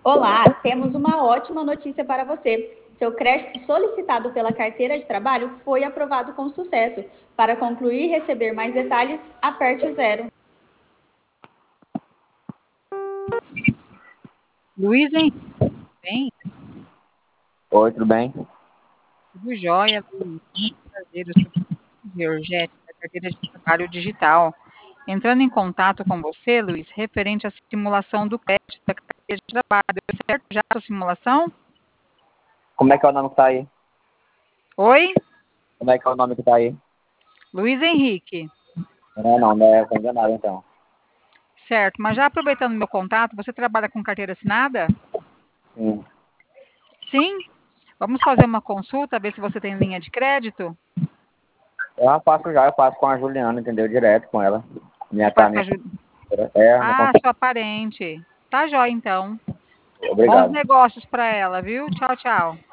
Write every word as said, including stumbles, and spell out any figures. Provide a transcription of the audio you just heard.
Olá, temos uma ótima notícia para você. Seu crédito solicitado pela carteira de trabalho foi aprovado com sucesso. Para concluir e receber mais detalhes, aperte o zero. Luiz Henrique, bem? Oi, tudo bem? Tudo jóia, Luiz. Muito prazer, eu sou Georgette, da carteira de trabalho digital. Entrando em contato com você, Luiz, referente à simulação do crédito da carteira de trabalho. Deu certo já a sua simulação? Como é que é o nome que tá aí? Oi? Como é que é o nome que tá aí? Luiz Henrique. Não, não, não é, tô enganado então. Certo, mas já aproveitando meu contato, você trabalha com carteira assinada? Sim. Sim? Vamos fazer uma consulta, ver se você tem linha de crédito? Eu já faço já, eu faço com a Juliana, entendeu? Direto com ela. Minha Você faz tá, com a minha. Ju... É, não Ah, consigo. sua parente. Tá jóia, então. Bons Obrigado. negócios para ela, viu? Tchau, tchau.